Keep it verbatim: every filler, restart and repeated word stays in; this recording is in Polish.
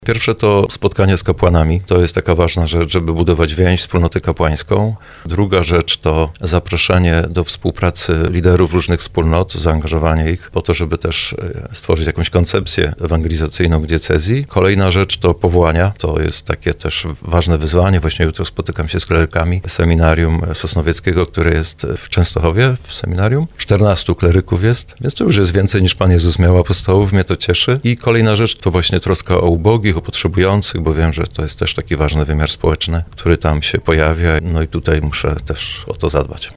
Pierwsze to spotkanie z kapłanami. To jest taka ważna rzecz, żeby budować więź, wspólnotę kapłańską. Druga rzecz to zaproszenie do współpracy liderów różnych wspólnot, zaangażowanie ich po to, żeby też stworzyć jakąś koncepcję ewangelizacyjną w diecezji. Kolejna rzecz to powołania. To jest takie też ważne wyzwanie. Właśnie jutro spotykam się z klerykami seminarium sosnowieckiego, które jest w Częstochowie, w seminarium. czternastu kleryków jest, więc to już jest więcej niż Pan Jezus miał apostołów. Mnie to cieszy. I kolejna rzecz to właśnie troska o ubogich, o potrzebujących, bo wiem, że to jest też taki ważny wymiar społeczny, który tam się pojawia. No i tutaj muszę też o to zadbać.